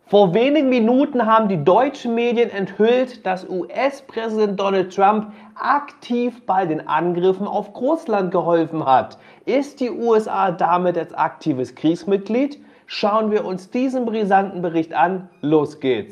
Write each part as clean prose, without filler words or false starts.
Vor wenigen Minuten haben die deutschen Medien enthüllt, dass US-Präsident Donald Trump aktiv bei den Angriffen auf Russland geholfen hat. Ist die USA damit als aktives Kriegsmitglied? Schauen wir uns diesen brisanten Bericht an. Los geht's!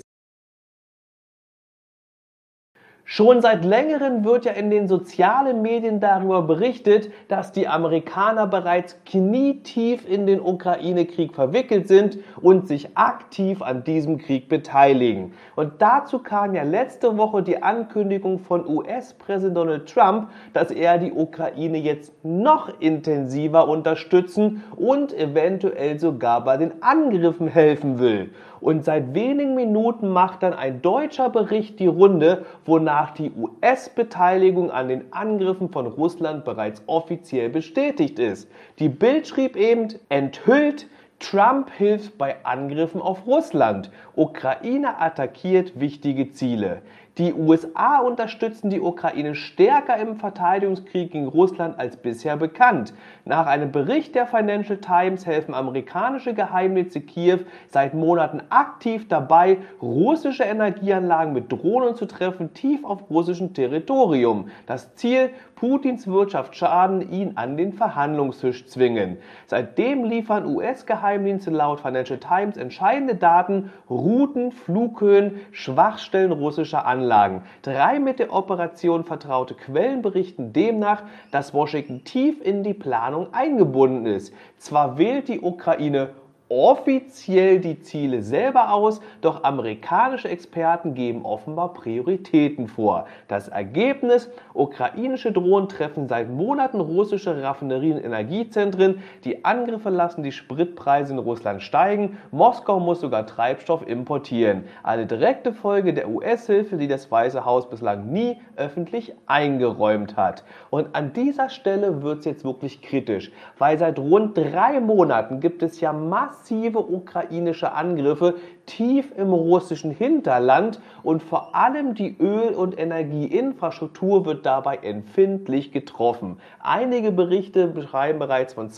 Schon seit längerem wird ja in den sozialen Medien darüber berichtet, dass die Amerikaner bereits knietief in den Ukraine-Krieg verwickelt sind und sich aktiv an diesem Krieg beteiligen. Und dazu kam ja letzte Woche die Ankündigung von US-Präsident Donald Trump, dass er die Ukraine jetzt noch intensiver unterstützen und eventuell sogar bei den Angriffen helfen will. Und seit wenigen Minuten macht dann ein deutscher Bericht die Runde, wonach die US-Beteiligung an den Angriffen von Russland bereits offiziell bestätigt ist. Die Bild schrieb eben, enthüllt, Trump hilft bei Angriffen auf Russland. Ukraine attackiert wichtige Ziele. Die USA unterstützen die Ukraine stärker im Verteidigungskrieg gegen Russland als bisher bekannt. Nach einem Bericht der Financial Times helfen amerikanische Geheimdienste Kiew seit Monaten aktiv dabei, russische Energieanlagen mit Drohnen zu treffen, tief auf russischem Territorium. Das Ziel, Putins Wirtschaft schaden, ihn an den Verhandlungstisch zwingen. Seitdem liefern US-Geheimdienste laut Financial Times entscheidende Daten, Routen, Flughöhen, Schwachstellen russischer Anlagen. 3 mit der Operation vertraute Quellen berichten demnach, dass Washington tief in die Planung eingebunden ist. Zwar wählt die Ukraine offiziell die Ziele selber aus, doch amerikanische Experten geben offenbar Prioritäten vor. Das Ergebnis: ukrainische Drohnen treffen seit Monaten russische Raffinerien und Energiezentren, die Angriffe lassen die Spritpreise in Russland steigen, Moskau muss sogar Treibstoff importieren. Eine direkte Folge der US-Hilfe, die das Weiße Haus bislang nie öffentlich eingeräumt hat. Und an dieser Stelle wird es jetzt wirklich kritisch, weil seit rund 3 Monaten gibt es ja massive ukrainische Angriffe tief im russischen Hinterland und vor allem die Öl- und Energieinfrastruktur wird dabei empfindlich getroffen. Einige Berichte beschreiben bereits von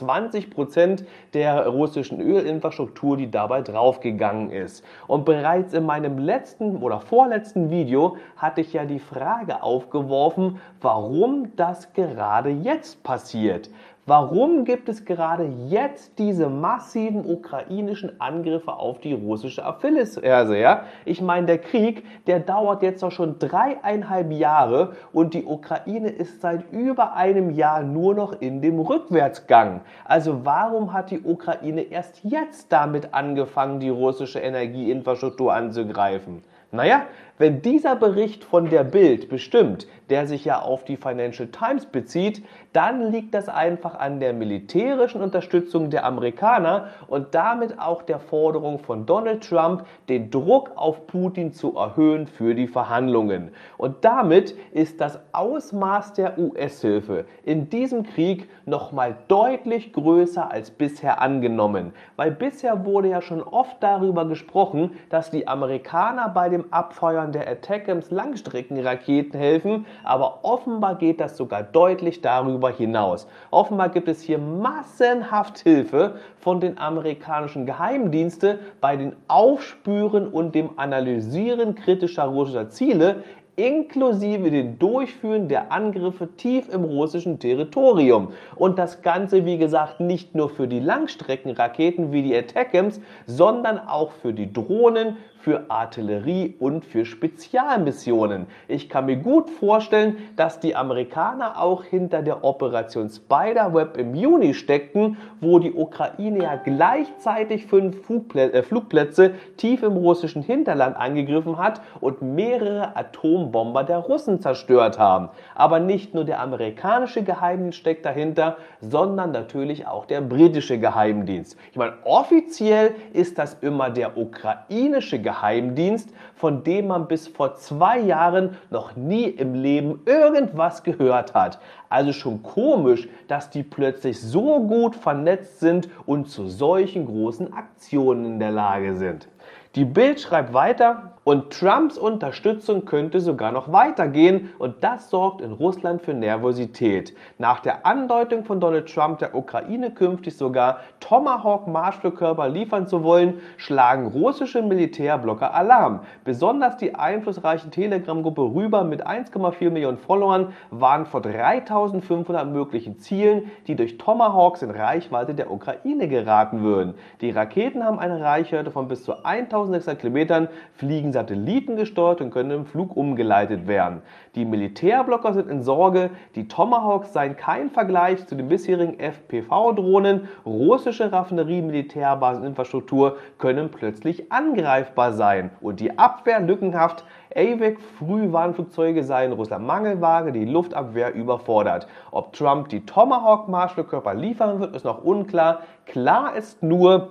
20% der russischen Ölinfrastruktur, die dabei draufgegangen ist. Und bereits in meinem letzten oder vorletzten Video hatte ich ja die Frage aufgeworfen, warum das gerade jetzt passiert. Warum gibt es gerade jetzt diese massiven ukrainischen Angriffe auf die russische Achillesferse? Ja? Ich meine, der Krieg, der dauert jetzt doch schon 3,5 Jahre und die Ukraine ist seit über einem Jahr nur noch in dem Rückwärtsgang. Also warum hat die Ukraine erst jetzt damit angefangen, die russische Energieinfrastruktur anzugreifen? Naja, wenn dieser Bericht von der Bild bestimmt, der sich ja auf die Financial Times bezieht, dann liegt das einfach an der militärischen Unterstützung der Amerikaner und damit auch der Forderung von Donald Trump, den Druck auf Putin zu erhöhen für die Verhandlungen. Und damit ist das Ausmaß der US-Hilfe in diesem Krieg nochmal deutlich größer als bisher angenommen. Weil bisher wurde ja schon oft darüber gesprochen, dass die Amerikaner bei dem Abfeuern der ATACMS Langstreckenraketen helfen, aber offenbar geht das sogar deutlich darüber hinaus. Offenbar gibt es hier massenhaft Hilfe von den amerikanischen Geheimdiensten bei den Aufspüren und dem Analysieren kritischer russischer Ziele, inklusive dem Durchführen der Angriffe tief im russischen Territorium. Und das Ganze, wie gesagt, nicht nur für die Langstreckenraketen wie die ATACMS, sondern auch für die Drohnen, für Artillerie und für Spezialmissionen. Ich kann mir gut vorstellen, dass die Amerikaner auch hinter der Operation Spiderweb im Juni steckten, wo die Ukraine ja gleichzeitig 5 Flugplätze tief im russischen Hinterland angegriffen hat und mehrere Atombomber der Russen zerstört haben. Aber nicht nur der amerikanische Geheimdienst steckt dahinter, sondern natürlich auch der britische Geheimdienst. Ich meine, offiziell ist das immer der ukrainische Geheimdienst, von dem man bis vor 2 Jahren noch nie im Leben irgendwas gehört hat. Also schon komisch, dass die plötzlich so gut vernetzt sind und zu solchen großen Aktionen in der Lage sind. Die Bild schreibt weiter, Und Trumps Unterstützung könnte sogar noch weitergehen und das sorgt in Russland für Nervosität. Nach der Andeutung von Donald Trump, der Ukraine künftig sogar Tomahawk-Marschflugkörper liefern zu wollen, schlagen russische Militärblocker Alarm. Besonders die einflussreiche Telegram-Gruppe Rüber mit 1,4 Millionen Followern warnt vor 3500 möglichen Zielen, die durch Tomahawks in Reichweite der Ukraine geraten würden. Die Raketen haben eine Reichweite von bis zu 1600 Kilometern, fliegen satellitengesteuert und können im Flug umgeleitet werden. Die Militärblocker sind in Sorge, die Tomahawks seien kein Vergleich zu den bisherigen FPV-Drohnen. Russische Raffinerie, Militärbasen, Infrastruktur können plötzlich angreifbar sein und die Abwehr lückenhaft. AWACS-Frühwarnflugzeuge seien Russland Mangelware, die Luftabwehr überfordert. Ob Trump die Tomahawk-Marschflugkörper liefern wird, ist noch unklar. Klar ist nur,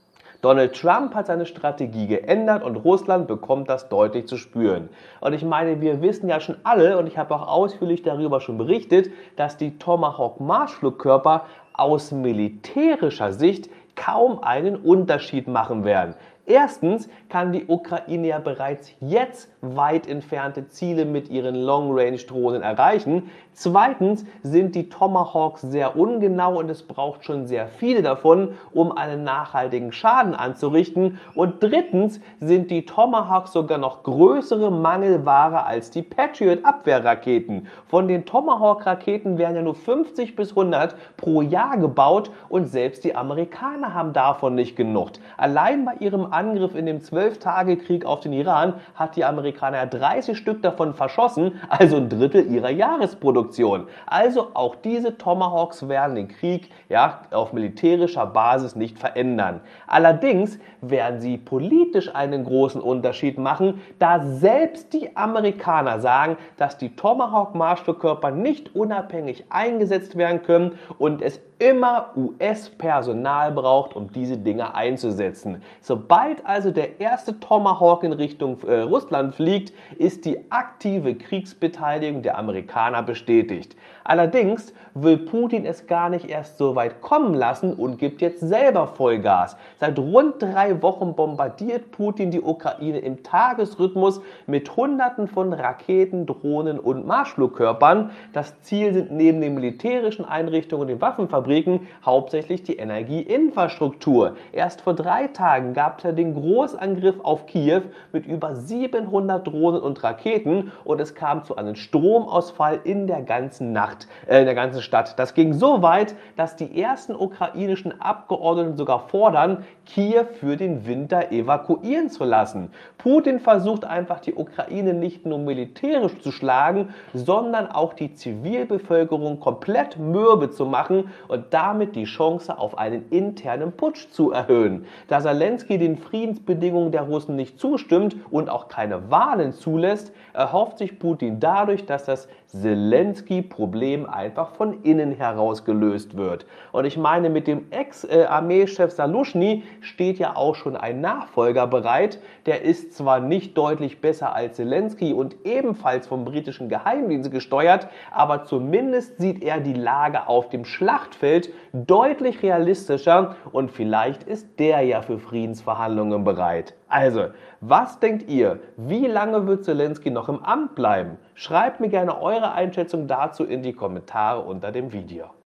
Donald Trump hat seine Strategie geändert und Russland bekommt das deutlich zu spüren. Und ich meine, wir wissen ja schon alle, und ich habe auch ausführlich darüber schon berichtet, dass die Tomahawk-Marschflugkörper aus militärischer Sicht kaum einen Unterschied machen werden. Erstens kann die Ukraine ja bereits jetzt weit entfernte Ziele mit ihren Long-Range-Drohnen erreichen. Zweitens sind die Tomahawks sehr ungenau und es braucht schon sehr viele davon, um einen nachhaltigen Schaden anzurichten. Und drittens sind die Tomahawks sogar noch größere Mangelware als die Patriot-Abwehrraketen. Von den Tomahawk-Raketen werden ja nur 50 bis 100 pro Jahr gebaut und selbst die Amerikaner haben davon nicht genug. Allein bei ihrem Angriff in dem 12-Tage-Krieg auf den Iran hat die Amerikaner 30 Stück davon verschossen, also ein Drittel ihrer Jahresproduktion. Also auch diese Tomahawks werden den Krieg auf militärischer Basis nicht verändern. Allerdings werden sie politisch einen großen Unterschied machen, da selbst die Amerikaner sagen, dass die Tomahawk-Marschflugkörper nicht unabhängig eingesetzt werden können und es immer US-Personal braucht, um diese Dinge einzusetzen. Sobald also der erste Tomahawk in Richtung Russland fliegt, ist die aktive Kriegsbeteiligung der Amerikaner bestätigt. Allerdings will Putin es gar nicht erst so weit kommen lassen und gibt jetzt selber Vollgas. Seit rund 3 Wochen bombardiert Putin die Ukraine im Tagesrhythmus mit Hunderten von Raketen, Drohnen und Marschflugkörpern. Das Ziel sind neben den militärischen Einrichtungen und den Waffenfabriken hauptsächlich die Energieinfrastruktur. Erst vor 3 Tagen gab es ja den Großangriff auf Kiew mit über 700 Drohnen und Raketen und es kam zu einem Stromausfall in der ganzen Stadt. Das ging so weit, dass die ersten ukrainischen Abgeordneten sogar fordern, Kiew für den Winter evakuieren zu lassen. Putin versucht einfach, die Ukraine nicht nur militärisch zu schlagen, sondern auch die Zivilbevölkerung komplett mürbe zu machen und damit die Chance auf einen internen Putsch zu erhöhen. Da Zelensky den Friedensbedingungen der Russen nicht zustimmt und auch keine Wahlen zulässt, erhofft sich Putin dadurch, dass das Zelensky-Problem einfach von innen heraus gelöst wird. Und ich meine, mit dem Ex-Armeechef Saluschny steht ja auch schon ein Nachfolger bereit. Der ist zwar nicht deutlich besser als Zelensky und ebenfalls vom britischen Geheimdienst gesteuert, aber zumindest sieht er die Lage auf dem Schlachtfeld deutlich realistischer und vielleicht ist der ja für Friedensverhandlungen bereit. Also, was denkt ihr? Wie lange wird Zelensky noch im Amt bleiben? Schreibt mir gerne eure Einschätzung dazu in die Kommentare unter dem Video.